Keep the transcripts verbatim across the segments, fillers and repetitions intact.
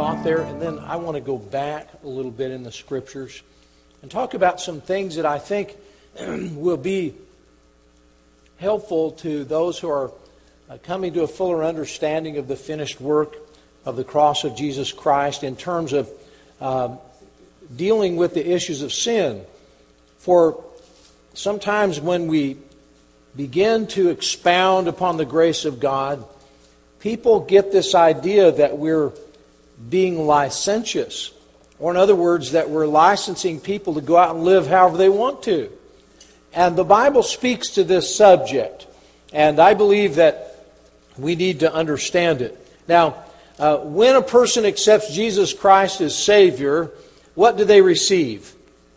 thought there, and then I want to go back a little bit in the Scriptures and talk about some things that I think will be helpful to those who are coming to a fuller understanding of the finished work of the cross of Jesus Christ in terms of uh, dealing with the issues of sin. For sometimes when we begin to expound upon the grace of God, people get this idea that we're being licentious, or in other words, that we're licensing people to go out and live however they want to. And the Bible speaks to this subject, and I believe that we need to understand it. Now, uh, when a person accepts Jesus Christ as Savior, what do they receive?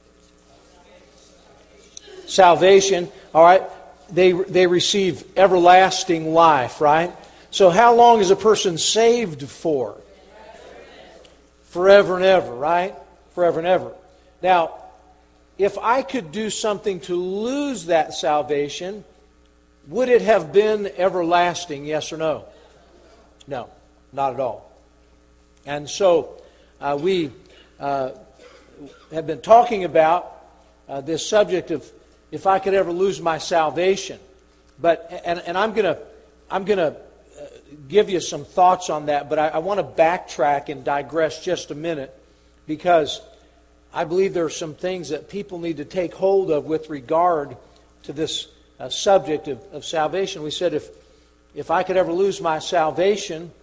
Salvation. All right. They they receive everlasting life, right? So how long is a person saved for? Forever and ever, right? Forever and ever. Now, if I could do something to lose that salvation, would it have been everlasting, yes or no? No, not at all. And so uh, we uh, have been talking about uh, this subject of if I could ever lose my salvation. But and, and I'm going to I'm going to give you some thoughts on that, but I, I want to backtrack and digress just a minute, because I believe there are some things that people need to take hold of with regard to this uh, subject of, of salvation. We said if if I could ever lose my salvation,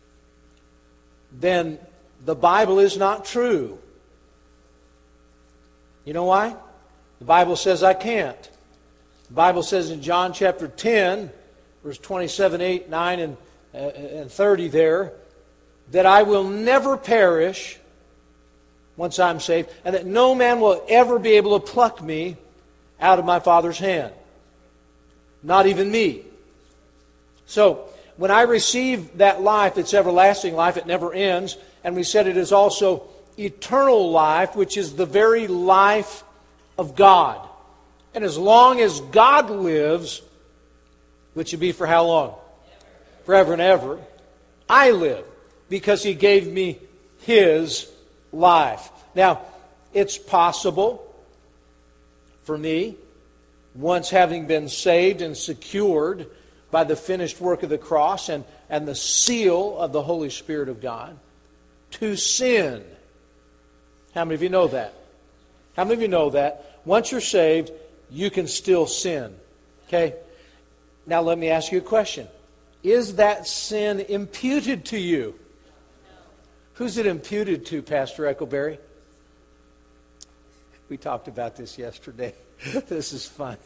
then the Bible is not true. You know why? The Bible says I can't. The Bible says in John chapter ten, verse twenty-seven, eight, nine, and, uh, and thirty there, that I will never perish once I'm saved, and that no man will ever be able to pluck me out of my Father's hand. Not even me. So, when I receive that life, it's everlasting life, it never ends, and we said it is also eternal life, which is the very life of God. And as long as God lives, which would be for how long? Forever and ever, I live, because He gave me His life. Now, it's possible for me, once having been saved and secured by the finished work of the cross and, and the seal of the Holy Spirit of God, to sin. How many of you know that? How many of you know that? Once you're saved, you can still sin. Okay? Now let me ask you a question. Is that sin imputed to you? Who's it imputed to, Pastor Echoberry? We talked about this yesterday. This is fun.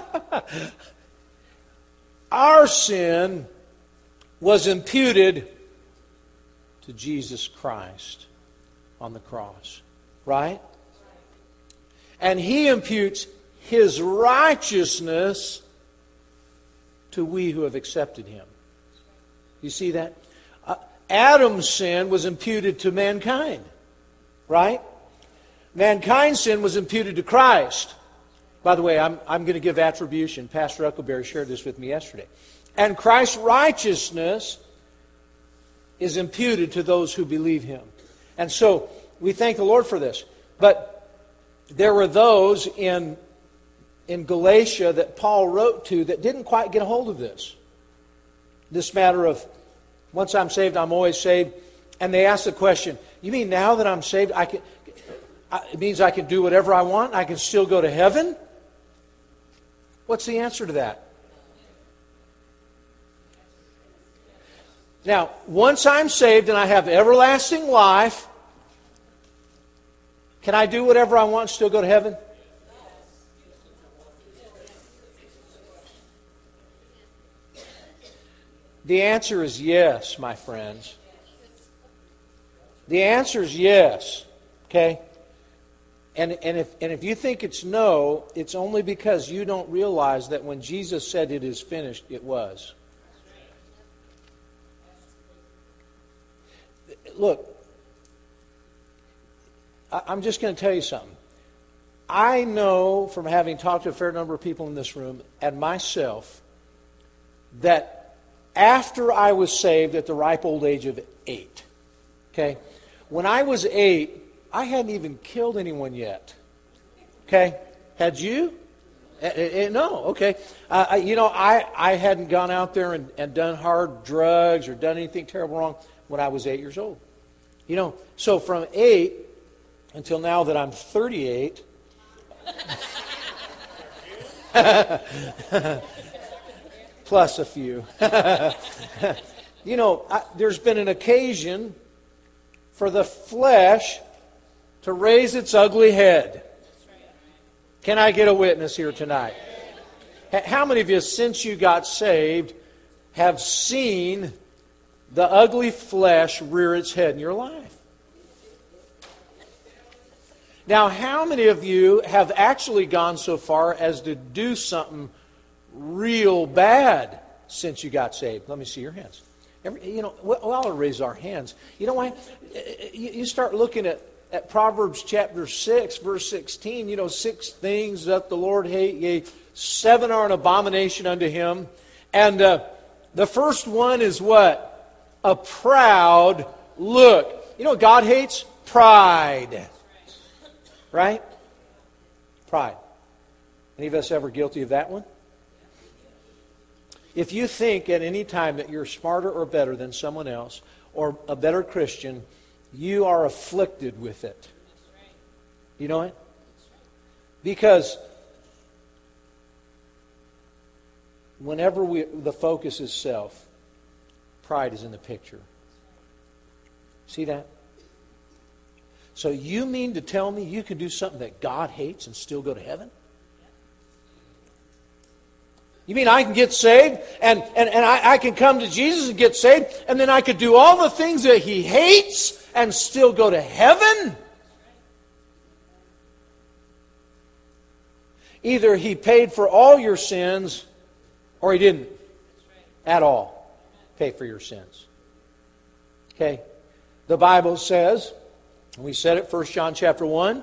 Our sin was imputed to Jesus Christ on the cross. Right? And He imputes His righteousness to we who have accepted Him. You see that? Uh, Adam's sin was imputed to mankind. Right? Mankind's sin was imputed to Christ. By the way, I'm, I'm going to give attribution. Pastor Echoberry shared this with me yesterday. And Christ's righteousness is imputed to those who believe Him. And so, we thank the Lord for this. But there were those in, in Galatia that Paul wrote to that didn't quite get a hold of this. This matter of, once I'm saved, I'm always saved. And they asked the question, you mean now that I'm saved, I can, it means I can do whatever I want? I can still go to heaven? What's the answer to that? Now, once I'm saved and I have everlasting life, can I do whatever I want and still go to heaven? The answer is yes, my friends. The answer is yes. Okay? And, and, if, and if you think it's no, it's only because you don't realize that when Jesus said it is finished, it was. Look, I'm just going to tell you something. I know from having talked to a fair number of people in this room and myself that after I was saved at the ripe old age of eight, okay, when I was eight, I hadn't even killed anyone yet. Okay? Had you? Uh, uh, no, okay. Uh, I, you know, I, I hadn't gone out there and, and done hard drugs or done anything terrible wrong when I was eight years old. You know, so from eight until now that I'm thirty-eight, plus a few. You know, I, there's been an occasion for the flesh to raise its ugly head. Can I get a witness here tonight? How many of you, since you got saved, have seen the ugly flesh rear its head in your life? Now, how many of you have actually gone so far as to do something real bad since you got saved? Let me see your hands. Every, you know, well, I'll raise our hands. You know why? You start looking at, at Proverbs chapter six, verse sixteen. You know, six things that the Lord hate, yea, seven are an abomination unto Him. And uh, the first one is what? A proud look. You know what God hates? Pride. Right? Pride. Any of us ever guilty of that one? If you think at any time that you're smarter or better than someone else, or a better Christian, you are afflicted with it. You know it? Because whenever we, the focus is self, pride is in the picture. See that? So you mean to tell me you can do something that God hates and still go to heaven? You mean I can get saved and, and, and I, I can come to Jesus and get saved and then I could do all the things that He hates and still go to heaven? Either He paid for all your sins or He didn't at all pay for your sins. Okay? The Bible says, and we said it, First John chapter one,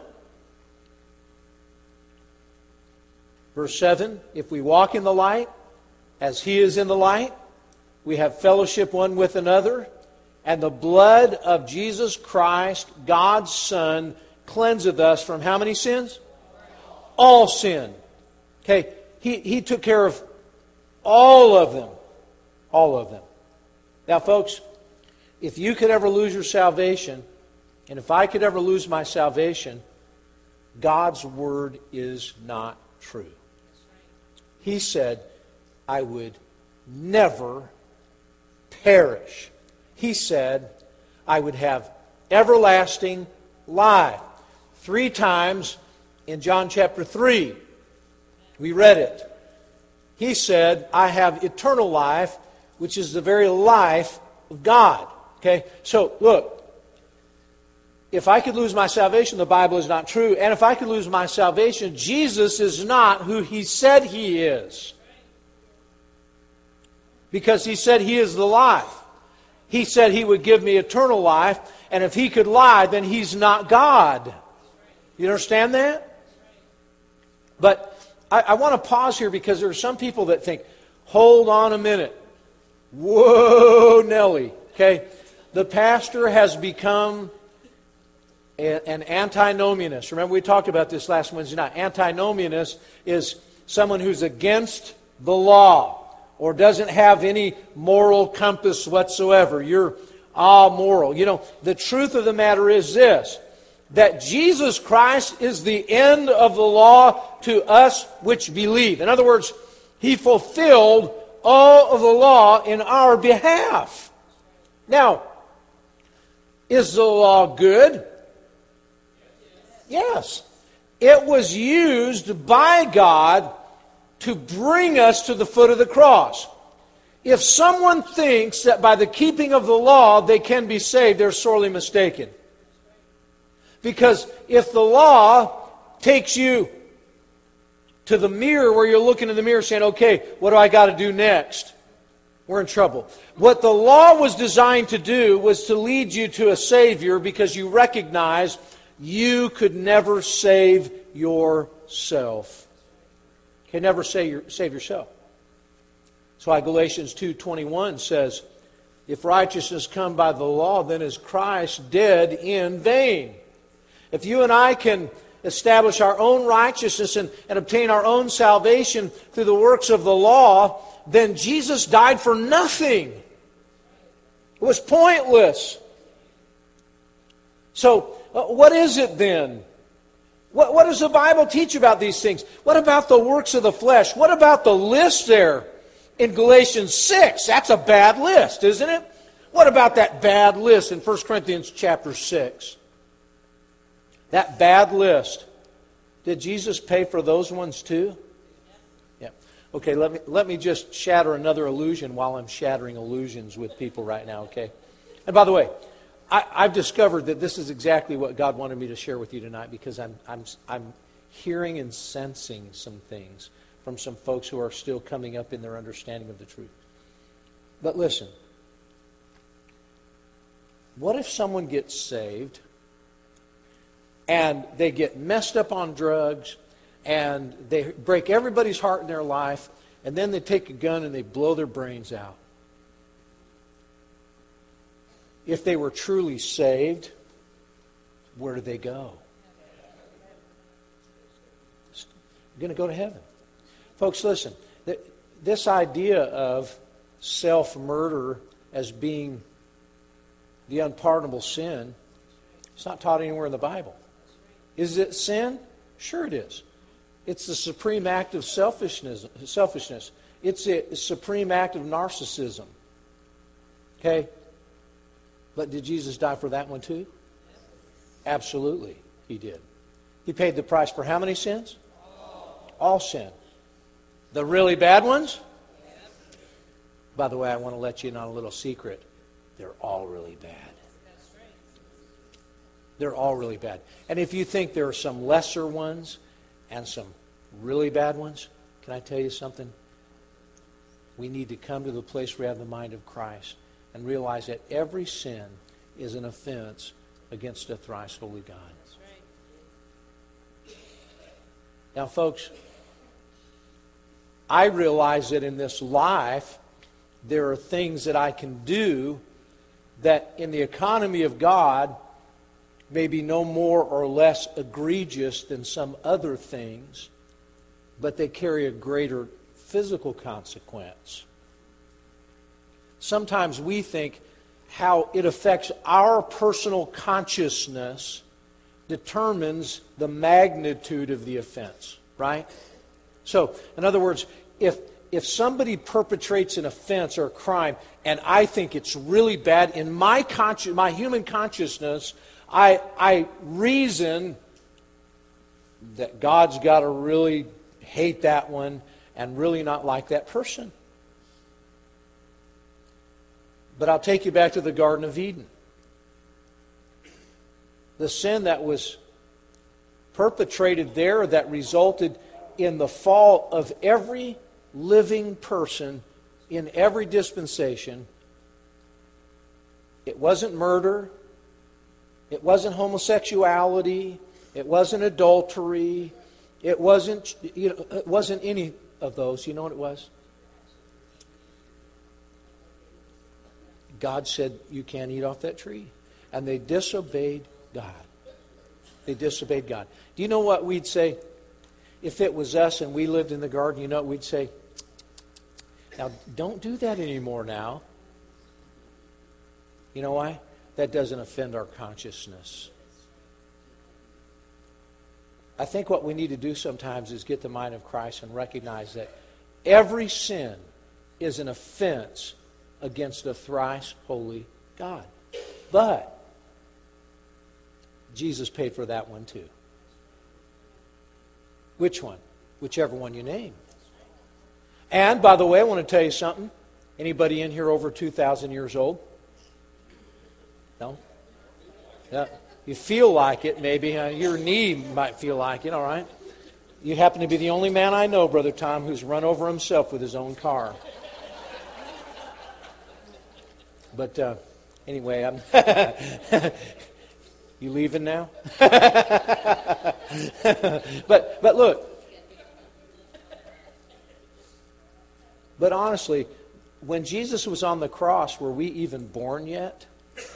verse seven, if we walk in the light, as He is in the light, we have fellowship one with another, and the blood of Jesus Christ, God's Son, cleanseth us from how many sins? All sin. Okay, He, he took care of all of them. All of them. Now, folks, if you could ever lose your salvation, and if I could ever lose my salvation, God's Word is not true. He said, I would never perish. He said, I would have everlasting life. Three times in John chapter three, we read it. He said, I have eternal life, which is the very life of God. Okay, so look. If I could lose my salvation, the Bible is not true. And if I could lose my salvation, Jesus is not who He said He is. Because He said He is the life. He said He would give me eternal life. And if He could lie, then He's not God. You understand that? But I, I want to pause here because there are some people that think, hold on a minute. Whoa, Nelly. Okay, the pastor has become an antinomianist. Remember, we talked about this last Wednesday night. Antinomianist is someone who's against the law or doesn't have any moral compass whatsoever. You're amoral. You know, the truth of the matter is this, that Jesus Christ is the end of the law to us which believe. In other words, He fulfilled all of the law in our behalf. Now, is the law good? Yes. It was used by God to bring us to the foot of the cross. If someone thinks that by the keeping of the law they can be saved, they're sorely mistaken. Because if the law takes you to the mirror where you're looking in the mirror saying, okay, what do I got to do next? We're in trouble. What the law was designed to do was to lead you to a Savior because you recognize you could never save yourself. You can never save, your, save yourself. That's why Galatians two twenty-one says, If righteousness come by the law, then is Christ dead in vain? If you and I can establish our own righteousness and, and obtain our own salvation through the works of the law, then Jesus died for nothing. It was pointless. So, uh, what is it then? What, what does the Bible teach about these things? What about the works of the flesh? What about the list there in Galatians six? That's a bad list, isn't it? What about that bad list in First Corinthians chapter six? That bad list. Did Jesus pay for those ones too? Yeah. Okay, let me let me just shatter another illusion while I'm shattering illusions with people right now, okay? And by the way, I, I've discovered that this is exactly what God wanted me to share with you tonight, because I'm I'm I'm hearing and sensing some things from some folks who are still coming up in their understanding of the truth. But listen, what if someone gets saved and they get messed up on drugs and they break everybody's heart in their life, and then they take a gun and they blow their brains out? If they were truly saved, where do they go? They're going to go to heaven. Folks, listen. This idea of self-murder as being the unpardonable sin, it's not taught anywhere in the Bible. Is it sin? Sure it is. It's the supreme act of selfishness. Selfishness. It's a supreme act of narcissism. Okay? But did Jesus die for that one too? Absolutely, He did. He paid the price for how many sins? All sin. The really bad ones? By the way, I want to let you in on a little secret. They're all really bad. They're all really bad. And if you think there are some lesser ones and some really bad ones, can I tell you something? We need to come to the place where we have the mind of Christ and realize that every sin is an offense against a thrice holy God. That's right. Now, folks, I realize that in this life, there are things that I can do that in the economy of God may be no more or less egregious than some other things, but they carry a greater physical consequence. Sometimes we think how it affects our personal consciousness determines the magnitude of the offense, right? So, in other words, if if somebody perpetrates an offense or a crime and I think it's really bad, in my consci- my human consciousness, I I reason that God's got to really hate that one and really not like that person. But I'll take you back to the Garden of Eden. The sin that was perpetrated there that resulted in the fall of every living person in every dispensation. It wasn't murder. It wasn't homosexuality. It wasn't adultery. It wasn't, you know, it wasn't any of those. You know what it was? God said, you can't eat off that tree. And they disobeyed God. They disobeyed God. Do you know what we'd say? If it was us and we lived in the garden, you know what we'd say? Now, don't do that anymore now. You know why? That doesn't offend our consciousness. I think what we need to do sometimes is get the mind of Christ and recognize that every sin is an offense against a thrice holy God. But Jesus paid for that one too. Which one? Whichever one you name. And, by the way, I want to tell you something. Anybody in here over two thousand years old? No? Yeah. You feel like it, maybe. Uh, your knee might feel like it, all right? You happen to be the only man I know, Brother Tom, who's run over himself with his own car. But uh, anyway, I'm you leaving now? but but look. But honestly, when Jesus was on the cross, were we even born yet?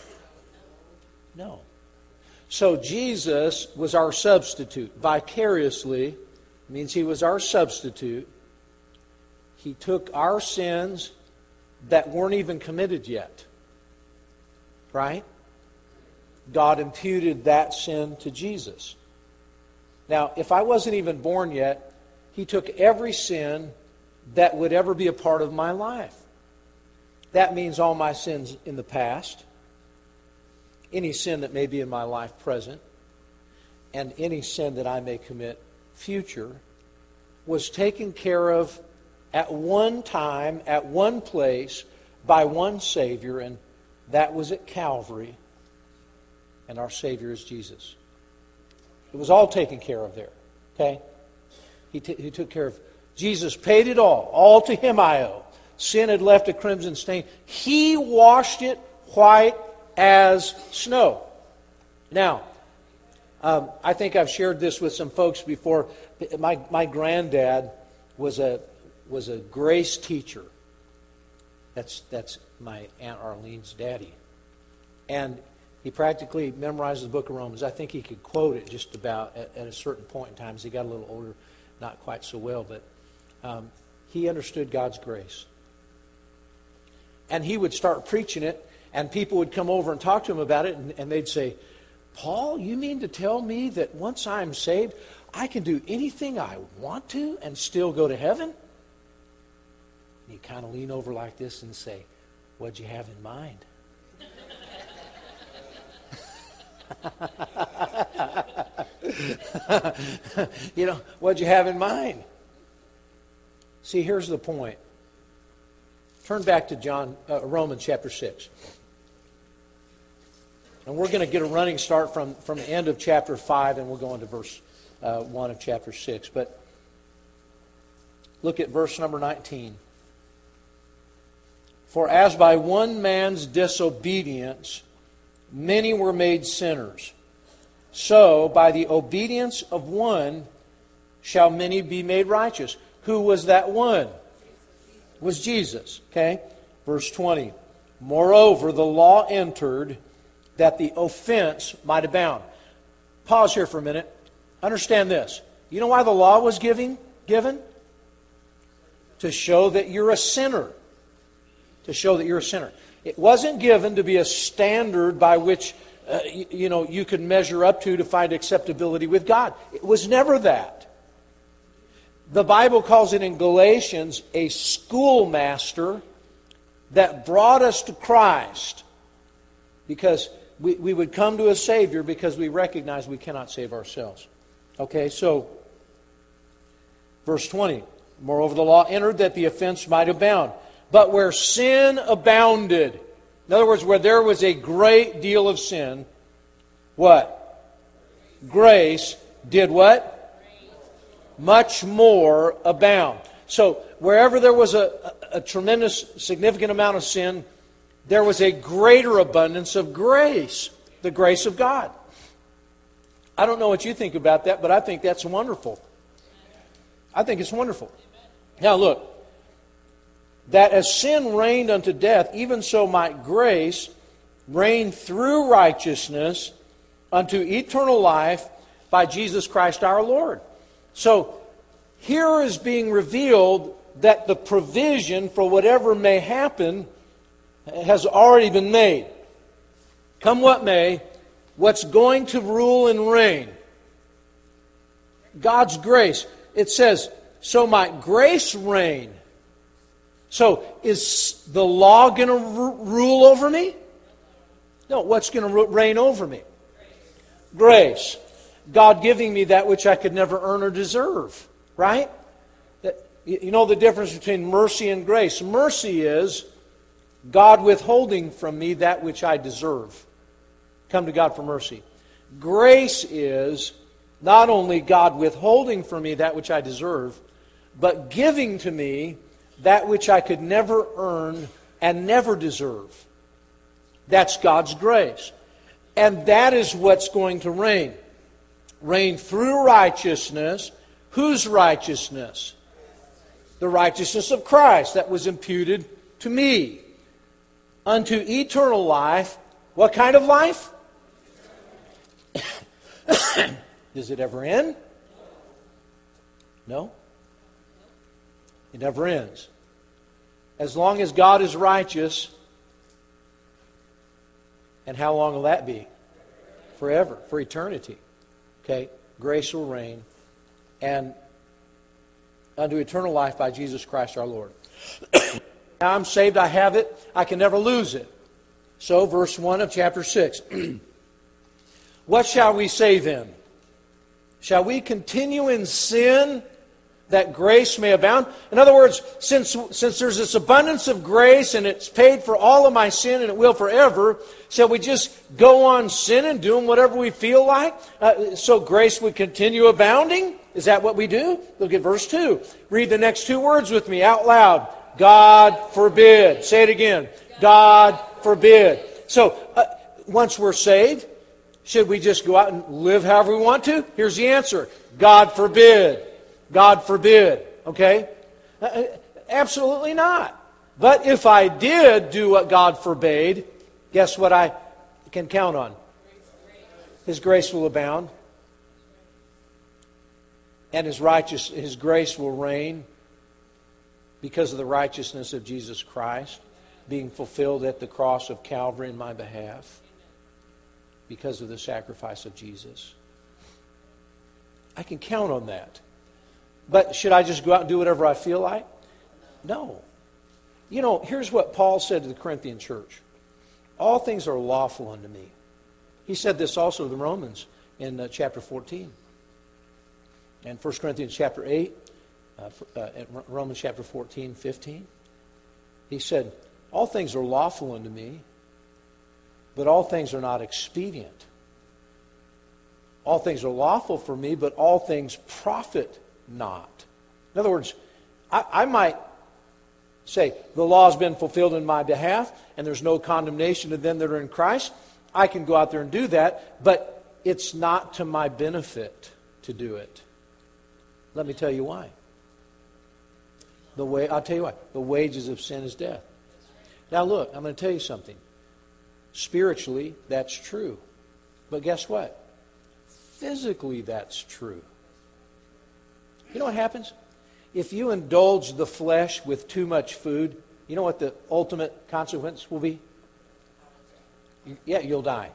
No. So Jesus was our substitute. Vicariously means he was our substitute. He took our sins that weren't even committed yet. Right? God imputed that sin to Jesus. Now, if I wasn't even born yet, he took every sin that would ever be a part of my life. That means all my sins in the past, any sin that may be in my life present, and any sin that I may commit future, was taken care of at one time, at one place, by one Savior, and that was at Calvary, and our Savior is Jesus. It was all taken care of there. Okay? He, t- he took care of. Jesus paid it all. All to Him I owe. Sin had left a crimson stain. He washed it white as snow. Now, um, I think I've shared this with some folks before. My my granddad was a was a grace teacher. That's that's my Aunt Arlene's daddy, and he practically memorized the book of Romans. I think he could quote it just about at, at a certain point in time. As he got a little older, not quite so well, but um, he understood God's grace. And he would start preaching it, and people would come over and talk to him about it, and, and they'd say, "Paul, you mean to tell me that once I'm saved, I can do anything I want to and still go to heaven?" And he'd kind of lean over like this and say, "What'd you have in mind?" You know, what'd you have in mind? See, here's the point. Turn back to John, uh, Romans chapter six. And we're going to get a running start from, from the end of chapter five, and we'll go into verse uh, one of chapter six. But look at verse number nineteen. For as by one man's disobedience many were made sinners, so by the obedience of one shall many be made righteous. Who was that one? It was Jesus. Okay? Verse twenty. Moreover, the law entered that the offense might abound. Pause here for a minute. Understand this. You know why the law was giving, given? To show that you're a sinner. To show that you're a sinner. It wasn't given to be a standard by which uh, you, you know you could measure up to to find acceptability with God. It was never that. The Bible calls it in Galatians a schoolmaster that brought us to Christ, because we, we would come to a Savior because we recognize we cannot save ourselves. Okay, so verse twenty. Moreover, the law entered that the offense might abound. But where sin abounded, in other words, where there was a great deal of sin, what? Grace did what? Much more abound. So, wherever there was a, a, a tremendous, significant amount of sin, there was a greater abundance of grace, the grace of God. I don't know what you think about that, but I think that's wonderful. I think it's wonderful. Now look, that as sin reigned unto death, even so might grace reign through righteousness unto eternal life by Jesus Christ our Lord. So, here is being revealed that the provision for whatever may happen has already been made. Come what may, what's going to rule and reign? God's grace. It says, so might grace reign. So, is the law going to r- rule over me? No, what's going to r- reign over me? Grace. God giving me that which I could never earn or deserve. Right? That, you know the difference between mercy and grace. Mercy is God withholding from me that which I deserve. Come to God for mercy. Grace is not only God withholding from me that which I deserve, but giving to me that which I could never earn and never deserve. That's God's grace. And that is what's going to reign. Reign through righteousness. Whose righteousness? The righteousness of Christ that was imputed to me unto eternal life. What kind of life? Does it ever end? No. It never ends. As long as God is righteous, and how long will that be? Forever, for eternity. Okay, grace will reign, and unto eternal life by Jesus Christ our Lord. Now I'm saved, I have it, I can never lose it. So, verse one of chapter six. What shall we say then? Shall we continue in sin that grace may abound? In other words, since, since there's this abundance of grace and it's paid for all of my sin and it will forever, shall we just go on sinning, doing whatever we feel like, uh, so grace would continue abounding? Is that what we do? Look at verse two. Read the next two words with me out loud. God forbid. Say it again. God forbid. So, uh, once we're saved, should we just go out and live however we want to? Here's the answer. God forbid. God forbid. Okay? Uh, absolutely not. But if I did do what God forbade, guess what I can count on? His grace will abound. And His righteous, His grace will reign because of the righteousness of Jesus Christ being fulfilled at the cross of Calvary in my behalf because of the sacrifice of Jesus. I can count on that. But should I just go out and do whatever I feel like? No. You know, here's what Paul said to the Corinthian church. All things are lawful unto me. He said this also to the Romans in uh, chapter fourteen. And First Corinthians chapter eight, uh, uh, Romans chapter fourteen, fifteen. He said, all things are lawful unto me, but all things are not expedient. All things are lawful for me, but all things profit not. In other words, I, I might say, the law has been fulfilled in my behalf, and there's no condemnation to them that are in Christ. I can go out there and do that, but it's not to my benefit to do it. Let me tell you why. The way I'll tell you why. The wages of sin is death. Now look, I'm going to tell you something. Spiritually, that's true. But guess what? Physically, that's true. You know what happens? If you indulge the flesh with too much food, you know what the ultimate consequence will be? Yeah, you'll die.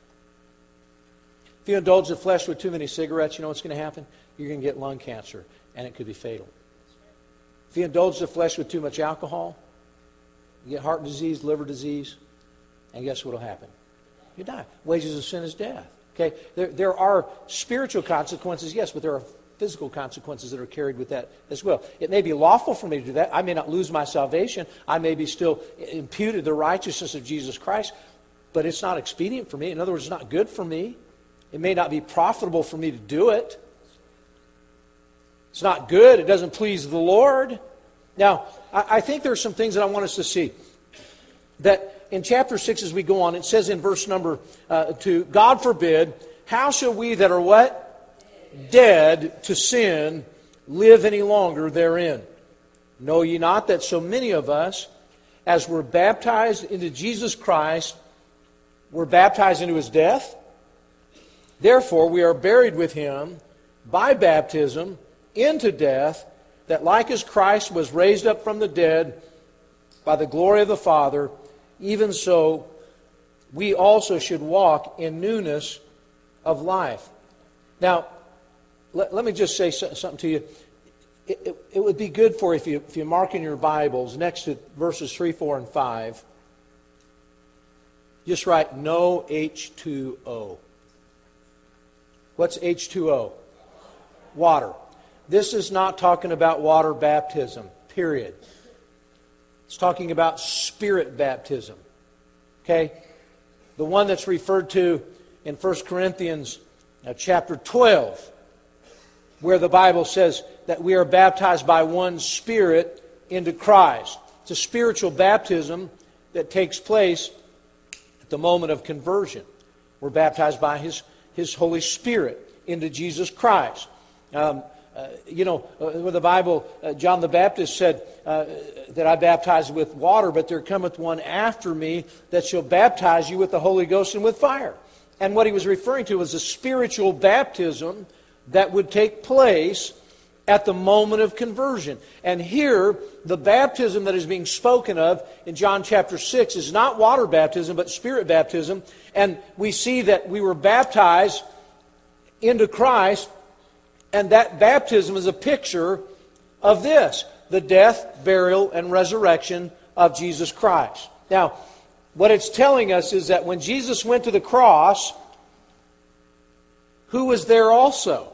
If you indulge the flesh with too many cigarettes, you know what's going to happen? You're going to get lung cancer, and it could be fatal. If you indulge the flesh with too much alcohol, you get heart disease, liver disease, and guess what will happen? You die. Wages of sin is death. Okay, there, there are spiritual consequences, yes, but there are physical consequences that are carried with that as well. It may be lawful for me to do that. I may not lose my salvation. I may be still imputed the righteousness of Jesus Christ, but it's not expedient for me. In other words, it's not good for me. It may not be profitable for me to do it. It's not good. It doesn't please the Lord. Now, I, I think there are some things that I want us to see. That in chapter six, as we go on, it says in verse number uh, two, God forbid, how shall we that are what? Dead to sin, live any longer therein? Know ye not that so many of us, as were baptized into Jesus Christ, were baptized into His death? Therefore we are buried with Him by baptism into death, that like as Christ was raised up from the dead by the glory of the Father, even so we also should walk in newness of life. Now, let, let me just say something to you. It, it, it would be good for if you, if you mark in your Bibles next to verses three, four, and five, just write no H two O. What's H two O? Water. This is not talking about water baptism, period. It's talking about spirit baptism. Okay? The one that's referred to in First Corinthians uh, chapter twelve, where the Bible says that we are baptized by one Spirit into Christ. It's a spiritual baptism that takes place at the moment of conversion. We're baptized by His, His Holy Spirit into Jesus Christ. Um, uh, you know, uh, where the Bible, uh, John the Baptist said uh, that I baptize with water, but there cometh one after me that shall baptize you with the Holy Ghost and with fire. And what he was referring to was a spiritual baptism that would take place at the moment of conversion. And here, the baptism that is being spoken of in John chapter six is not water baptism, but spirit baptism. And we see that we were baptized into Christ, and that baptism is a picture of this, the death, burial, and resurrection of Jesus Christ. Now, what it's telling us is that when Jesus went to the cross, who was there also?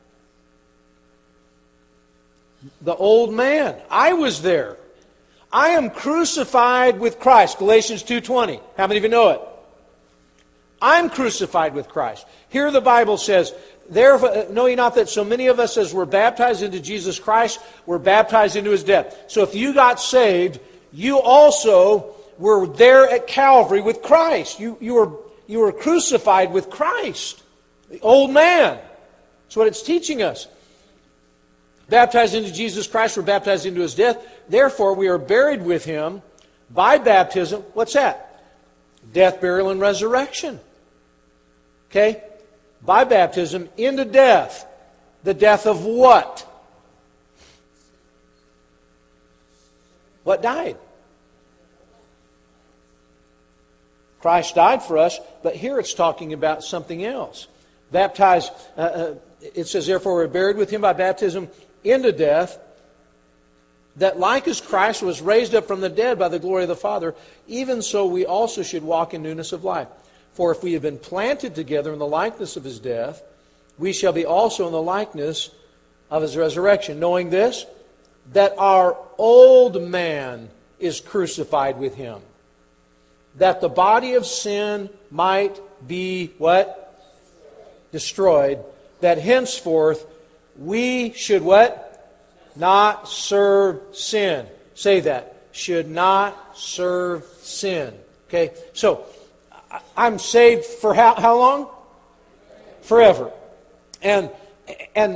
The old man. I was there. I am crucified with Christ. Galatians two twenty. How many of you know it? I'm crucified with Christ. Here the Bible says, "Therefore, know ye not that so many of us as were baptized into Jesus Christ were baptized into His death." So if you got saved, you also were there at Calvary with Christ. You, you, were, you were crucified with Christ. The old man. That's what it's teaching us. Baptized into Jesus Christ, we're baptized into His death. Therefore, we are buried with Him by baptism. What's that? Death, burial, and resurrection. Okay? By baptism into death. The death of what? What died? Christ died for us, but here it's talking about something else. Baptized, uh, uh, it says, therefore we're buried with Him by baptism into death, that like as Christ was raised up from the dead by the glory of the Father, even so we also should walk in newness of life. For if we have been planted together in the likeness of His death, we shall be also in the likeness of His resurrection. Knowing this, that our old man is crucified with Him, that the body of sin might be what? Destroyed, that henceforth we should what? Not serve sin. Say that. Should not serve sin. Okay? So, I'm saved for how, how long? Forever. And, and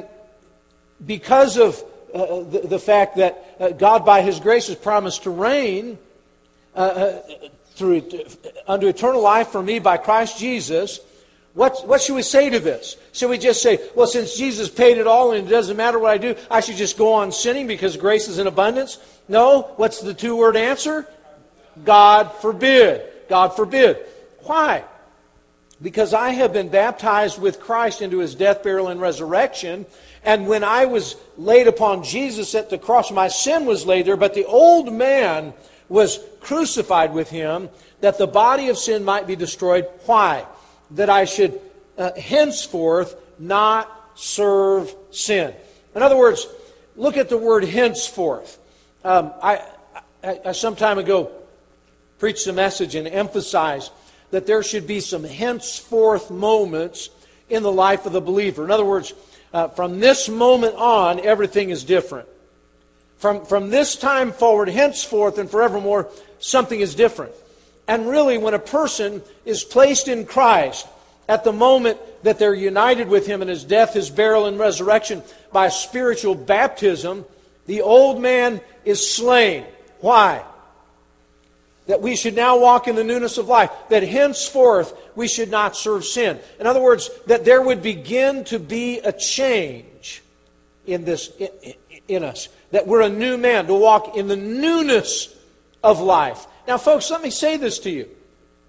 because of uh, the, the fact that uh, God by His grace has promised to reign uh, uh, through under eternal life for me by Christ Jesus, What, what should we say to this? Should we just say, well, since Jesus paid it all and it doesn't matter what I do, I should just go on sinning because grace is in abundance? No. What's the two-word answer? God forbid. God forbid. Why? Because I have been baptized with Christ into His death, burial, and resurrection. And when I was laid upon Jesus at the cross, my sin was laid there, but the old man was crucified with Him, that the body of sin might be destroyed. Why? That I should uh, henceforth not serve sin. In other words, look at the word henceforth. Um, I, I, I some time ago preached a message and emphasized that there should be some henceforth moments in the life of the believer. In other words, uh, from this moment on, everything is different. From, from this time forward, henceforth and forevermore, something is different. And really, when a person is placed in Christ, at the moment that they're united with Him in His death, His burial, and resurrection by spiritual baptism, the old man is slain. Why? That we should now walk in the newness of life. That henceforth we should not serve sin. In other words, that there would begin to be a change in this in, in us. That we're a new man, to walk in the newness of life. Now, folks, let me say this to you.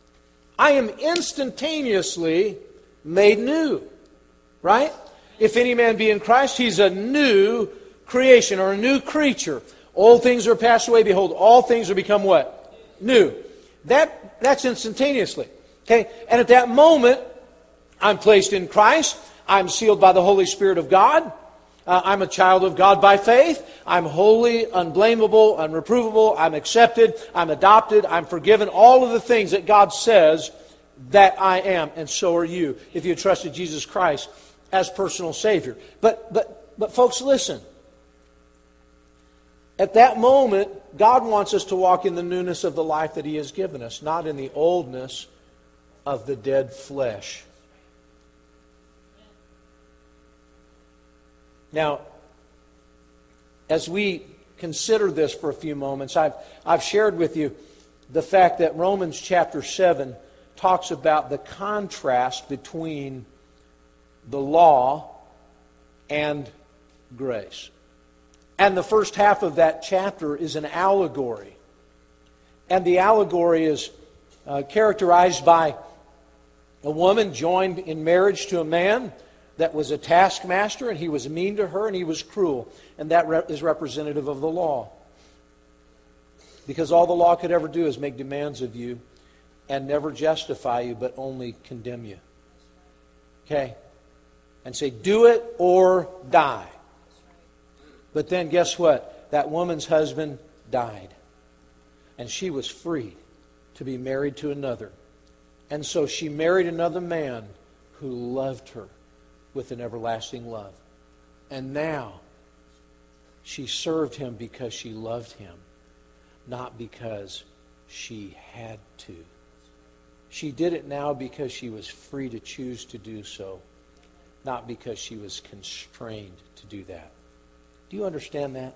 I am instantaneously made new. Right? If any man be in Christ, he's a new creation or a new creature. Old things are passed away. Behold, all things are become what? New. That, that's instantaneously. Okay? And at that moment, I'm placed in Christ. I'm sealed by the Holy Spirit of God. Uh, I'm a child of God by faith. I'm holy, unblameable, unreprovable. I'm accepted. I'm adopted. I'm forgiven. All of the things that God says that I am. And so are you, if you trusted Jesus Christ as personal Savior. But, but, but folks, listen. At that moment, God wants us to walk in the newness of the life that He has given us, not in the oldness of the dead flesh. Now, as we consider this for a few moments, I've, I've shared with you the fact that Romans chapter seven talks about the contrast between the law and grace. And the first half of that chapter is an allegory. And the allegory is uh, characterized by a woman joined in marriage to a man that was a taskmaster, and he was mean to her, and he was cruel. And that re- is representative of the law. Because all the law could ever do is make demands of you and never justify you, but only condemn you. Okay? And say, do it or die. But then guess what? That woman's husband died. And she was free to be married to another. And so she married another man who loved her with an everlasting love. And now she served him because she loved him, not because she had to. She did it now because she was free to choose to do so, not because she was constrained to do that. Do you understand that?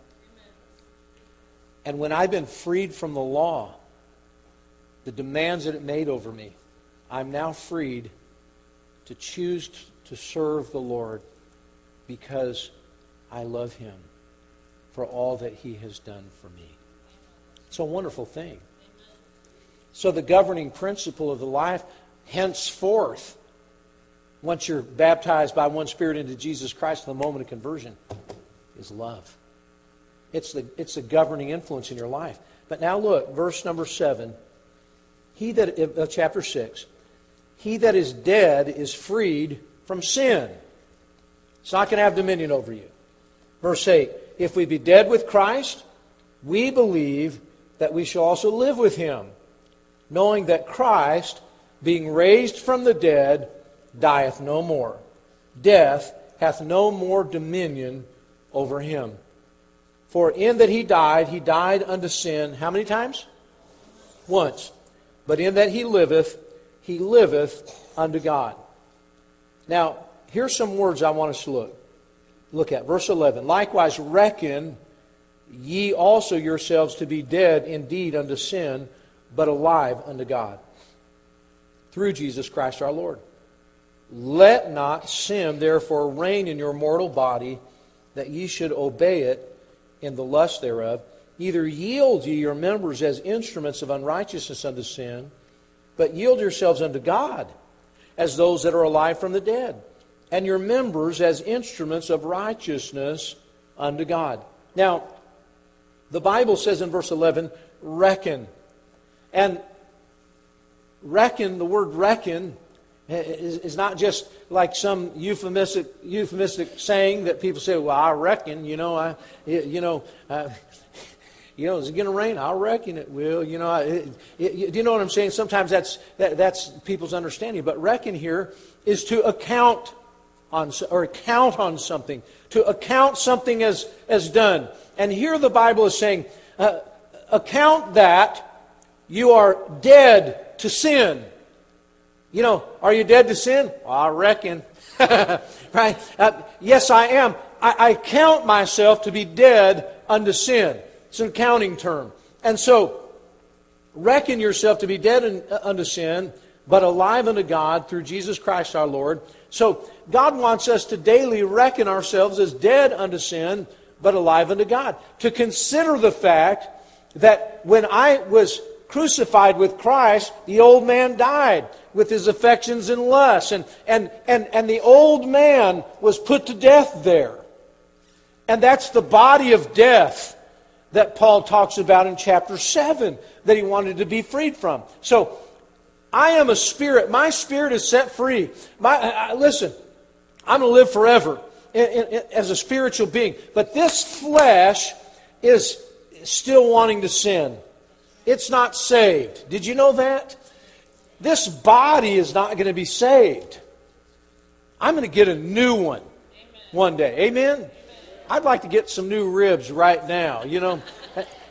And when I've been freed from the law, the demands that it made over me, I'm now freed to choose to serve the Lord because I love Him for all that He has done for me. It's a wonderful thing. So the governing principle of the life henceforth, once you're baptized by one Spirit into Jesus Christ in the moment of conversion, is love. It's the, it's the governing influence in your life. But now look, verse number seven. He that, uh, chapter six. He that is dead is freed from sin. It's not going to have dominion over you. Verse eight. If we be dead with Christ, we believe that we shall also live with Him, knowing that Christ, being raised from the dead, dieth no more. Death hath no more dominion over Him. For in that He died, He died unto sin. How many times? Once. But in that He liveth, He liveth unto God. Now, here's some words I want us to look, look at. Verse eleven. Likewise reckon ye also yourselves to be dead indeed unto sin, but alive unto God, through Jesus Christ our Lord. Let not sin therefore reign in your mortal body, that ye should obey it in the lust thereof. Neither yield ye your members as instruments of unrighteousness unto sin, but yield yourselves unto God as those that are alive from the dead, and your members as instruments of righteousness unto God. Now, the Bible says in verse eleven, reckon. And reckon, the word reckon, is, is not just like some euphemistic euphemistic saying that people say, well, I reckon, you know, I, you know, uh, you know, is it going to rain? I reckon it will. You know, I, it, it, do you know what I'm saying? Sometimes that's that, that's people's understanding. But reckon here is to account on, or count on something, to account something as as done. And here the Bible is saying, uh, account that you are dead to sin. You know, are you dead to sin? Well, I reckon. Right? Uh, yes, I am. I, I count myself to be dead unto sin. It's an accounting term. And so, reckon yourself to be dead in, uh, unto sin, but alive unto God through Jesus Christ our Lord. So, God wants us to daily reckon ourselves as dead unto sin, but alive unto God. To consider the fact that when I was crucified with Christ, the old man died with his affections and lusts. And, and, and, and the old man was put to death there. And that's the body of death that Paul talks about in chapter seven, that he wanted to be freed from. So, I am a spirit. My spirit is set free. My, uh, listen, I'm going to live forever in, in, as a spiritual being. But this flesh is still wanting to sin. It's not saved. Did you know that? This body is not going to be saved. I'm going to get a new one one day. Amen? Amen? I'd like to get some new ribs right now. You know,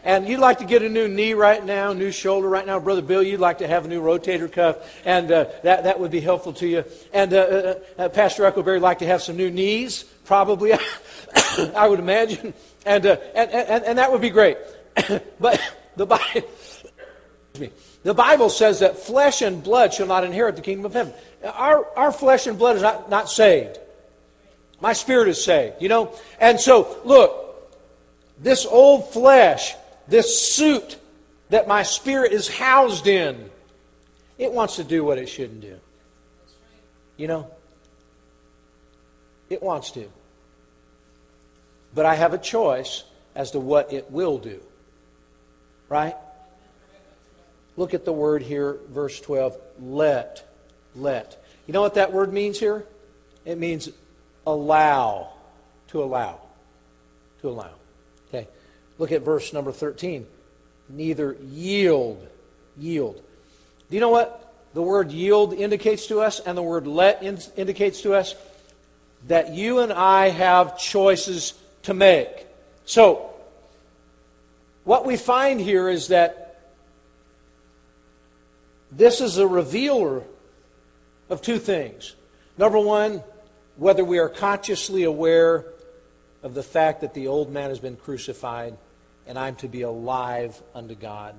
and you'd like to get a new knee right now, new shoulder right now. Brother Bill, you'd like to have a new rotator cuff, and uh, that, that would be helpful to you. And uh, uh, uh, Pastor Eccleberry would like to have some new knees, probably, I would imagine. And, uh, and, and, and that would be great. But the Bible, the Bible says that flesh and blood shall not inherit the kingdom of heaven. Our, our flesh and blood is not, not saved. My spirit is saved, you know. And so, look, this old flesh, this suit that my spirit is housed in, it wants to do what it shouldn't do. You know? It wants to. But I have a choice as to what it will do. Right? Look at the word here, verse twelve. Let. Let. You know what that word means here? It means allow. To allow. To allow. Okay. Look at verse number thirteen. Neither yield. Yield. Do you know what the word yield indicates to us and the word let in- indicates to us? That you and I have choices to make. So, what we find here is that this is a revealer of two things. Number one, whether we are consciously aware of the fact that the old man has been crucified and I'm to be alive unto God.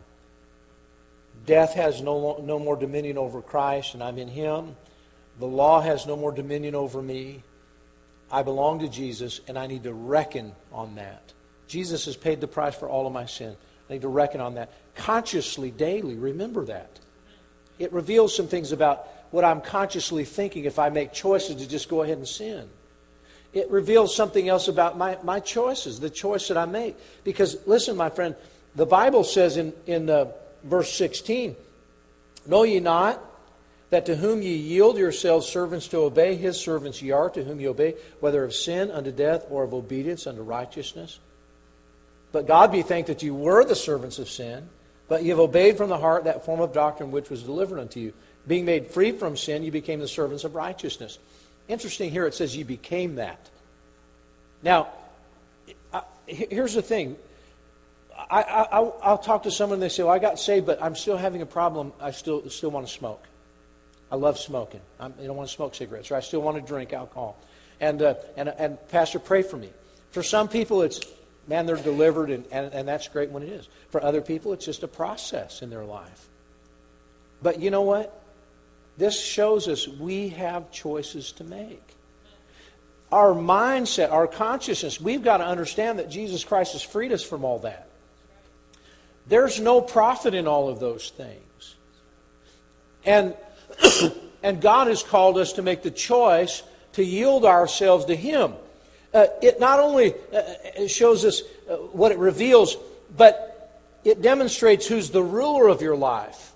Death has no, no more dominion over Christ and I'm in Him. The law has no more dominion over me. I belong to Jesus and I need to reckon on that. Jesus has paid the price for all of my sin. I need to reckon on that. Consciously, daily, remember that. It reveals some things about what I'm consciously thinking if I make choices to just go ahead and sin. It reveals something else about my, my choices, the choice that I make. Because, listen, my friend, the Bible says in, in uh, verse sixteen, know ye not that to whom ye yield yourselves servants to obey, his servants ye are, to whom ye obey, whether of sin unto death or of obedience unto righteousness? But God be thanked that you were the servants of sin, but ye have obeyed from the heart that form of doctrine which was delivered unto you. Being made free from sin, you became the servants of righteousness. Interesting here, it says you became that. Now, here's the thing. I, I, I'll, I'll talk to someone and they say, well, I got saved, but I'm still having a problem. I still still want to smoke. I love smoking. I'm, I don't want to smoke cigarettes, or I still want to drink alcohol. And, uh, and, and Pastor, pray for me. For some people, it's, man, they're delivered, and, and, and that's great when it is. For other people, it's just a process in their life. But you know what? This shows us we have choices to make. Our mindset, our consciousness, we've got to understand that Jesus Christ has freed us from all that. There's no profit in all of those things. And, and God has called us to make the choice to yield ourselves to Him. Uh, it not only uh, shows us uh, what it reveals, but it demonstrates who's the ruler of your life.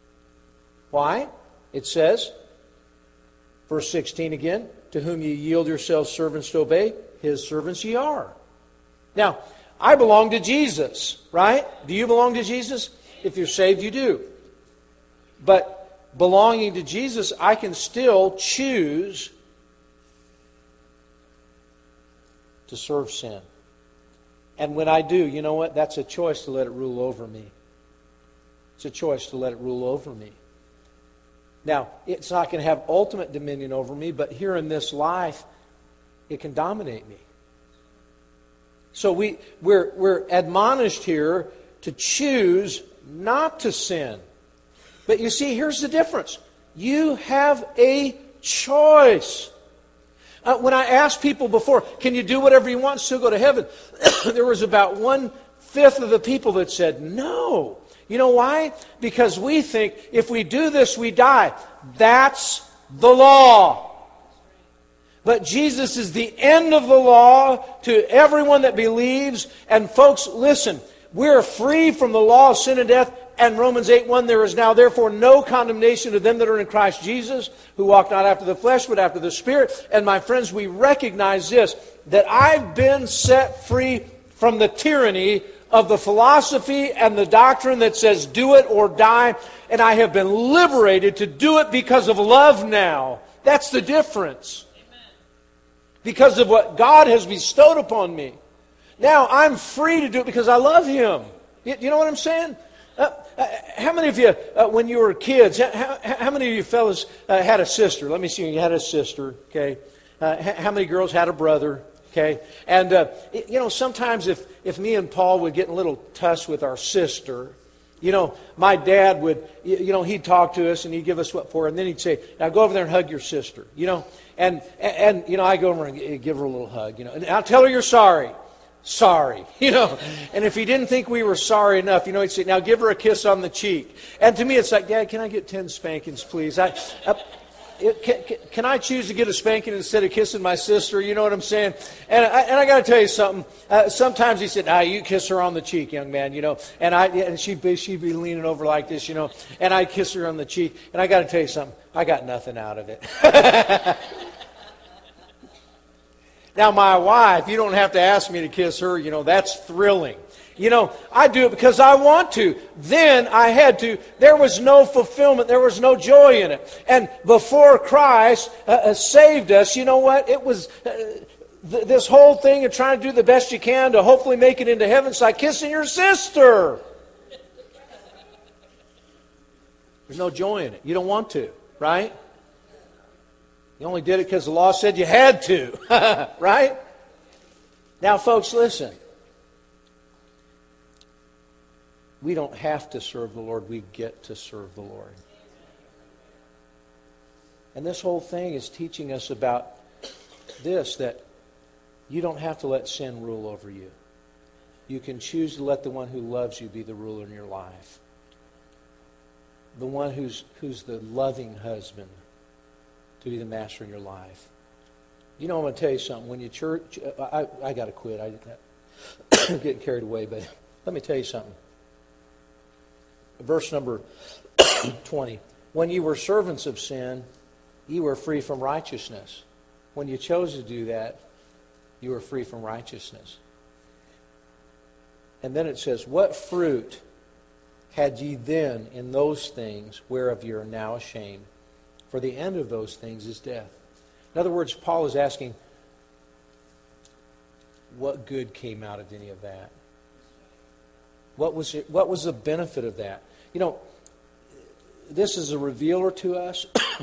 Why? It says, verse sixteen again, to whom ye yield yourselves servants to obey, His servants ye are. Now, I belong to Jesus, right? Do you belong to Jesus? If you're saved, you do. But belonging to Jesus, I can still choose to serve sin. And when I do, you know what? That's a choice to let it rule over me. It's a choice to let it rule over me. Now, it's not going to have ultimate dominion over me, but here in this life, it can dominate me. So we, we're, we're admonished here to choose not to sin. But you see, here's the difference. You have a choice. Uh, when I asked people before, can you do whatever you want and still go to heaven? There was about one-fifth of the people that said no. You know why? Because we think if we do this, we die. That's the law. But Jesus is the end of the law to everyone that believes. And folks, listen, we're free from the law of sin and death. And Romans eight one, there is now therefore no condemnation to them that are in Christ Jesus, who walk not after the flesh, but after the Spirit. And my friends, we recognize this, that I've been set free from the tyranny of the philosophy and the doctrine that says do it or die. And I have been liberated to do it because of love now. That's the difference. Amen. Because of what God has bestowed upon me. Now I'm free to do it because I love Him. You, you know what I'm saying? Uh, uh, how many of you, uh, when you were kids, how, how many of you fellas uh, had a sister? Let me see, you had a sister, okay? Uh, how many girls had a brother, okay? And, uh, you know, sometimes if, if me and Paul would get in a little tuss with our sister, you know, my dad would, you know, he'd talk to us and he'd give us what for, and then he'd say, now go over there and hug your sister, you know? And, and you know, I go over and give her a little hug, you know, and I'll tell her you're sorry. Sorry, you know. And if he didn't think we were sorry enough, you know, he'd say, now give her a kiss on the cheek. And to me, it's like, Dad, can I get ten spankings, please? I, I it, can, can I choose to get a spanking instead of kissing my sister? You know what I'm saying? And I, and I got to tell you something. Uh, sometimes he said, "Ah, you kiss her on the cheek, young man," you know. And I and she'd be she'd be leaning over like this, you know. And I'd kiss her on the cheek. And I got to tell you something. I got nothing out of it. Now, my wife, you don't have to ask me to kiss her. You know, that's thrilling. You know, I do it because I want to. Then I had to. There was no fulfillment. There was no joy in it. And before Christ uh, uh, saved us, you know what? It was uh, th- this whole thing of trying to do the best you can to hopefully make it into heaven. It's like kissing your sister. There's no joy in it. You don't want to, right? You only did it because the law said you had to, right? Now, folks, listen. We don't have to serve the Lord. We get to serve the Lord. And this whole thing is teaching us about this, that you don't have to let sin rule over you. You can choose to let the one who loves you be the ruler in your life. The one who's who's the loving husband to be the master in your life. You know, I'm going to tell you something. When you church, I, I got to quit. I, I'm getting carried away, but let me tell you something. Verse number twenty. When you were servants of sin, you were free from righteousness. When you chose to do that, you were free from righteousness. And then it says, what fruit had ye then in those things whereof ye are now ashamed? For the end of those things is death. In other words, Paul is asking, what good came out of any of that? What was it, what was the benefit of that? You know, this is a revealer to us.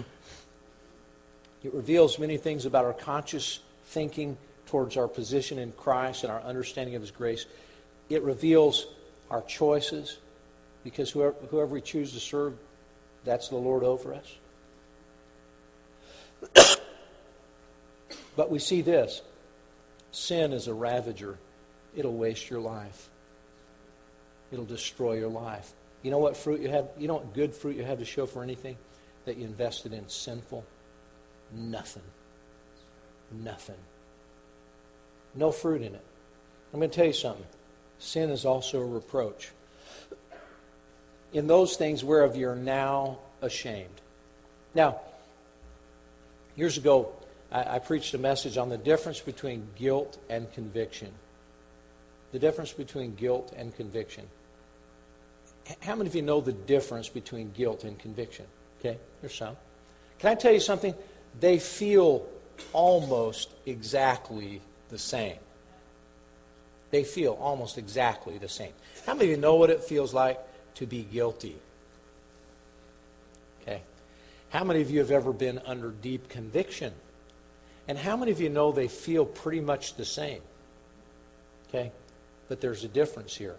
It reveals many things about our conscious thinking towards our position in Christ and our understanding of His grace. It reveals our choices, because whoever, whoever we choose to serve, that's the Lord over us. But we see this. Sin is a ravager. It'll waste your life. It'll destroy your life. You know what fruit you have? You know what good fruit you have to show for anything that you invested in sinful? Nothing. Nothing. No fruit in it. I'm going to tell you something. Sin is also a reproach. In those things whereof you're now ashamed. Now, years ago, I, I preached a message on the difference between guilt and conviction. The difference between guilt and conviction. How many of you know the difference between guilt and conviction? Okay, there's some. Can I tell you something? They feel almost exactly the same. They feel almost exactly the same. How many of you know what it feels like to be guilty? Okay. How many of you have ever been under deep conviction? And how many of you know they feel pretty much the same? Okay? But there's a difference here.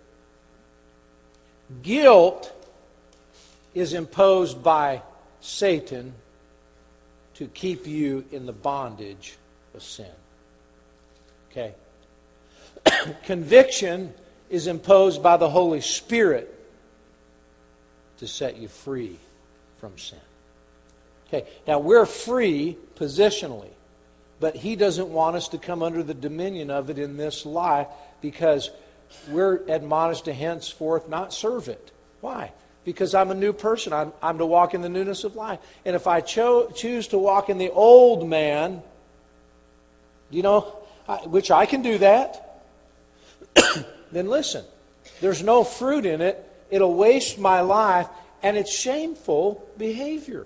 Guilt is imposed by Satan to keep you in the bondage of sin. Okay? Conviction is imposed by the Holy Spirit to set you free from sin. Okay, now we're free positionally, but He doesn't want us to come under the dominion of it in this life, because we're admonished to henceforth not serve it. Why? Because I'm a new person. I'm, I'm to walk in the newness of life. And if I cho- choose to walk in the old man, you know, I, which I can do that, then listen, there's no fruit in it. It'll waste my life, and it's shameful behavior.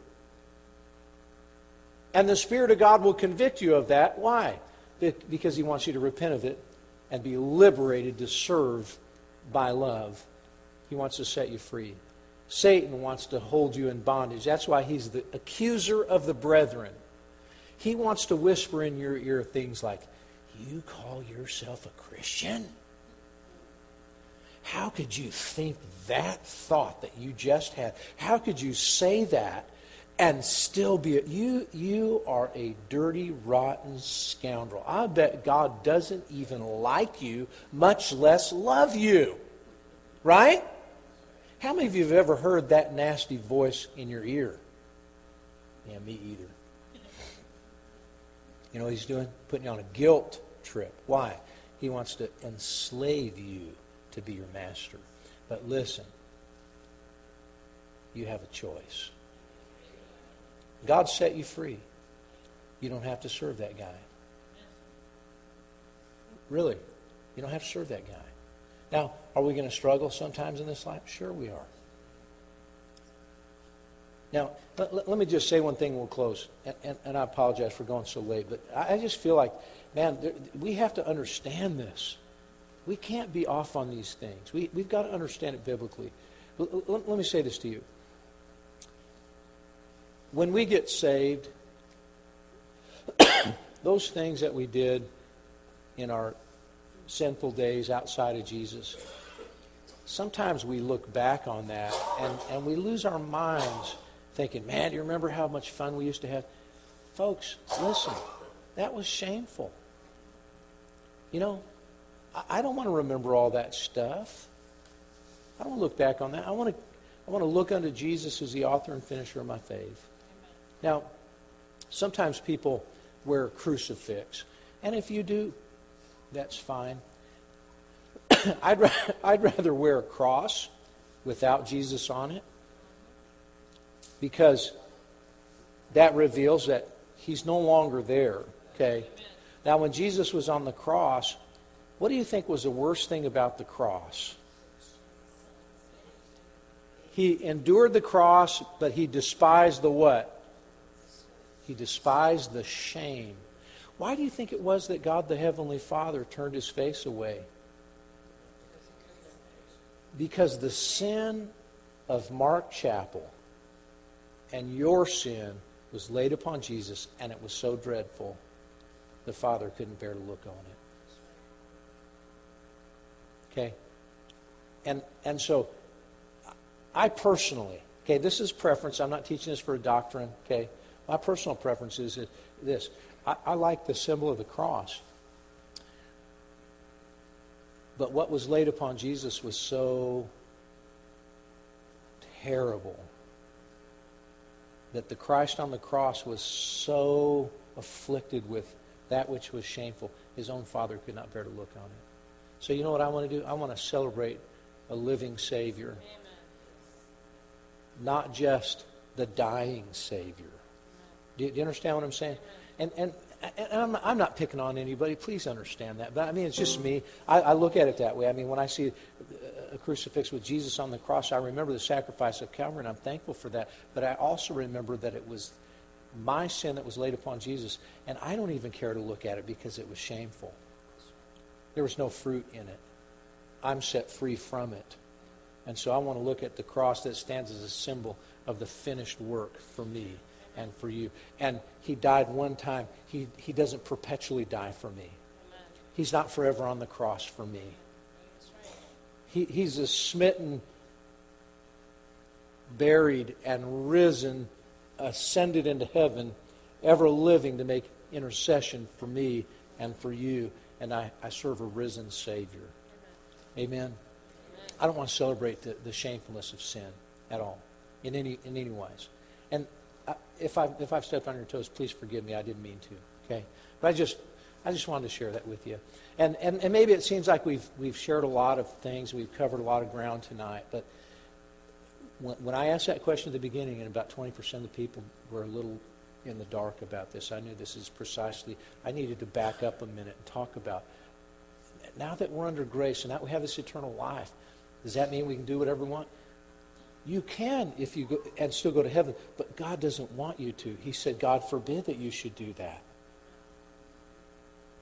And the Spirit of God will convict you of that. Why? Because He wants you to repent of it and be liberated to serve by love He wants to set you free. Satan wants to hold you in bondage. That's why he's the accuser of the brethren. He wants to whisper in your ear things like, you call yourself a Christian? How could you think that thought that you just had? How could you say that and still be a, you you are a dirty, rotten scoundrel. I bet God doesn't even like you, much less love you. Right? How many of you have ever heard that nasty voice in your ear? Yeah, me either. You know what he's doing? Putting you on a guilt trip. Why? He wants to enslave you to be your master. But listen, you have a choice. God set you free. You don't have to serve that guy. Really, you don't have to serve that guy. Now, are we going to struggle sometimes in this life? Sure we are. Now, let, let me just say one thing and we'll close. And, and, and I apologize for going so late, but I, I just feel like, man, there, we have to understand this. We can't be off on these things. We, we've got to understand it biblically. Let, let, let me say this to you. When we get saved, those things that we did in our sinful days outside of Jesus, sometimes we look back on that and, and we lose our minds thinking, man, do you remember how much fun we used to have? Folks, listen, that was shameful. You know, I, I don't want to remember all that stuff. I don't want to look back on that. I want to, I want to look unto Jesus as the author and finisher of my faith. Now, sometimes people wear a crucifix. And if you do, that's fine. I'd, ra- I'd rather wear a cross without Jesus on it, because that reveals that he's no longer there. Okay. Now, when Jesus was on the cross, what do you think was the worst thing about the cross? He endured the cross, but he despised the what? He despised the shame. Why do you think it was that God the Heavenly Father turned his face away? Because the sin of Mark Chappell and your sin was laid upon Jesus, and it was so dreadful, the Father couldn't bear to look on it. Okay? And and so, I personally, okay, this is preference. I'm not teaching this for a doctrine, okay? My personal preference is this. I, I like the symbol of the cross. But what was laid upon Jesus was so terrible that the Christ on the cross was so afflicted with that which was shameful, his own Father could not bear to look on it. So you know what I want to do? I want to celebrate a living Savior. Amen. Not just the dying Savior. Do you, do you understand what I'm saying? And and, and I'm, I'm not picking on anybody. Please understand that. But I mean, it's just me. I, I look at it that way. I mean, when I see a crucifix with Jesus on the cross, I remember the sacrifice of Calvary, and I'm thankful for that. But I also remember that it was my sin that was laid upon Jesus, and I don't even care to look at it because it was shameful. There was no fruit in it. I'm set free from it. And so I want to look at the cross that stands as a symbol of the finished work for me and for you. And he died one time. He, he doesn't perpetually die for me. Amen. He's not forever on the cross for me. He, he's a smitten, buried, and risen, ascended into heaven, ever living to make intercession for me and for you. And I, I serve a risen Savior. Amen. Amen. I don't want to celebrate the, the shamefulness of sin at all, in any in any wise. And I, if I if I've stepped on your toes, please forgive me. I didn't mean to. Okay, but I just I just wanted to share that with you. And and, and maybe it seems like we've we've shared a lot of things. We've covered a lot of ground tonight. But when, when I asked that question at the beginning, and about twenty percent of the people were a little in the dark about this, I knew this is precisely. I needed to back up a minute and talk about. Now that we're under grace and now we have this eternal life, does that mean we can do whatever we want? You can if you go and still go to heaven, but God doesn't want you to. He said, God forbid that you should do that.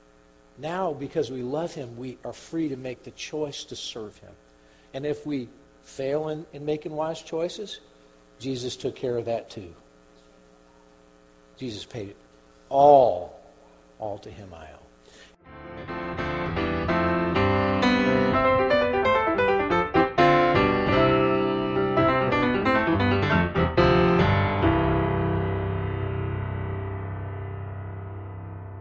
Now, because we love him, we are free to make the choice to serve him. And if we fail in, in making wise choices, Jesus took care of that too. Jesus paid it all, all to him I owe.